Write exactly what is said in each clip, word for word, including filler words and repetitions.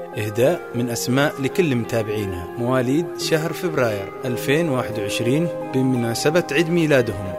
إهداء من أسماء لكل متابعينها مواليد شهر فبراير ألفين وواحد وعشرين بمناسبة عيد ميلادهم.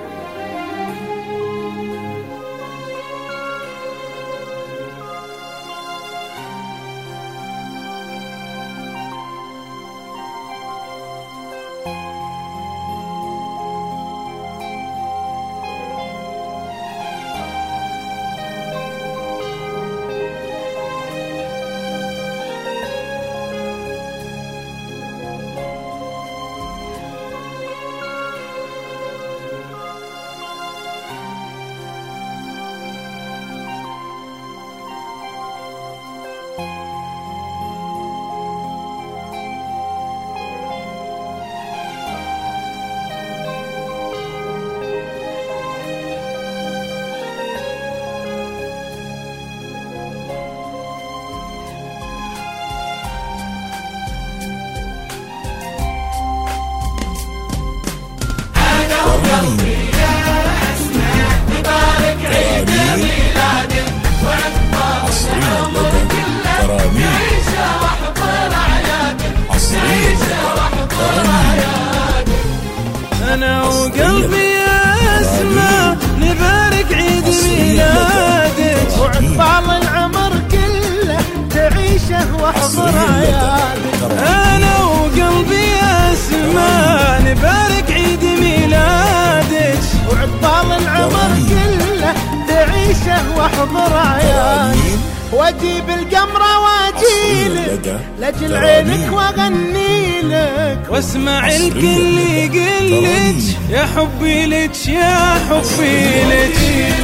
أنا وقلبي أسمع نبارك عيد ميلادك وعقبال العمر كله تعيشه واحضر عيادك. أنا وقلبي أسمع نبارك عيد ميلادك وعقبال العمر كله تعيشه واحضر عيادك. واجيب القمرة واجيلك لاجل عينك واغني لك واسمع الكل يقلك يا حبي لك يا حبي لك.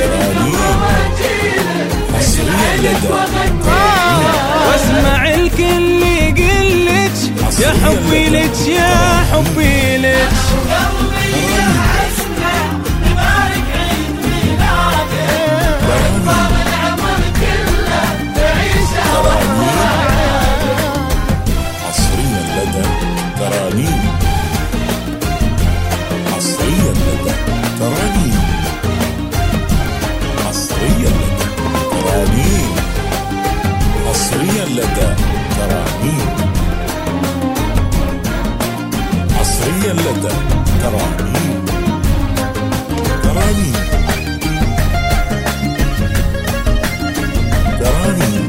واسمع الكل يقلك يا حبي لك يا حبي لك. حصريا لدى ترانيم حصريا لدى ترانيم ترانيم ترانيم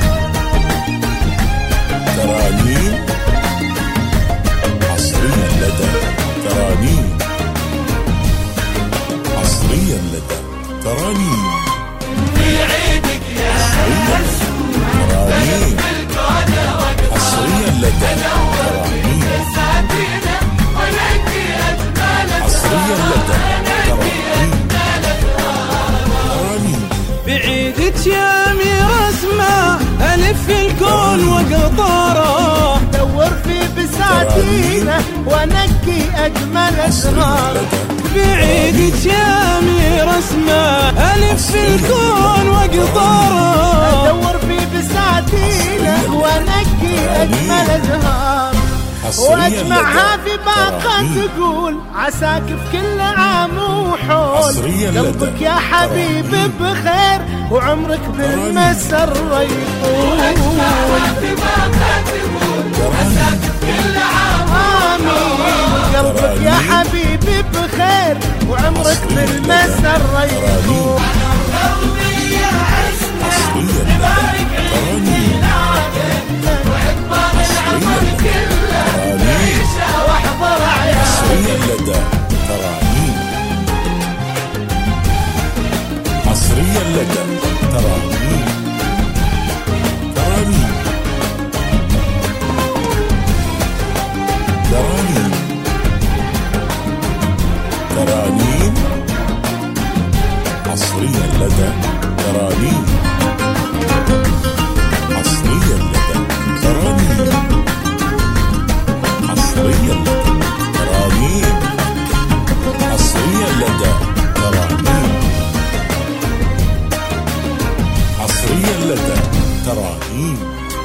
ترانيم حصريا لدى ترانيم حصريا لدى ترانيم في عيدك يا ترانيم حصريا لدى ترانيم حصريا لدى ترانيم ترانيم. بعيدك يا أمير أسمع ألف الكون وقطاره دور في بساتينه ونكي أجمل أسرار. بعيدك يا أمير أسمع ألف الكون وقطاره دور في بساتينه ونكي أجمل أزهار. واجمعها في باقة تقول عساك في كل عام وحول. قلبك يا حبيبي بخير وعمرك بالمسر يطول. واجمعها في باقة تقول عساك في كل عام وحول. قلبك يا حبيبي بخير وعمرك بالمسر يطول. قلبي يا عسنا نبارك عيد ميلادك وعقبال العمر كله تعيشه واحضر عيادك. حصريا لدى ترانيم حصريا لدى ترانيم ترانيم ترانيم ترانيم حصريا لدى ترانيم حصريا لدى ترانيم حصريا لدى ترانيم حصريا لدى ترانيم حصريا لدى ترانيم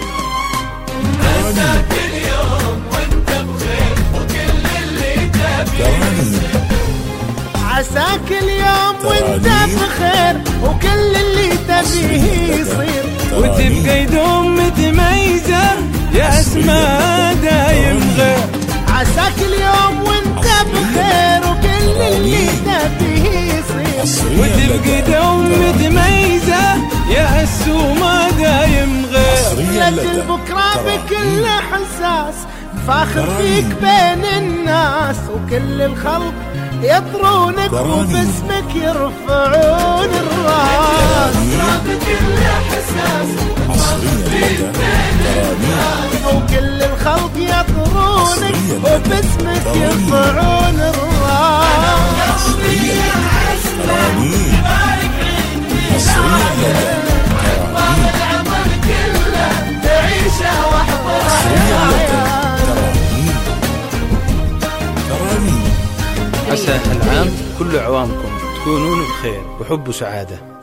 عساك اليوم وانت بخير وكل اللي تبيه. عساك اليوم وانت بخير وكل اللي تبيه يصير. وتبقى يدوم متميز يا اسماء دايم غير. عساك اليوم وانت بخير وكل اللي تبيه يصير، وتبقي دوم متميزة يا السومة دايم غير. لجل بكرة بكل حساس فاخر فيك بين الناس، وكل الخلق يطرونك وباسمك يرفعون الراس. بكل حساس فاخر فيك بين الناس، وكل الخلق يطرونك وباسمك يرفعون الراس. عسى العام كل أعوامكم تكونون بخير وحب وسعادة.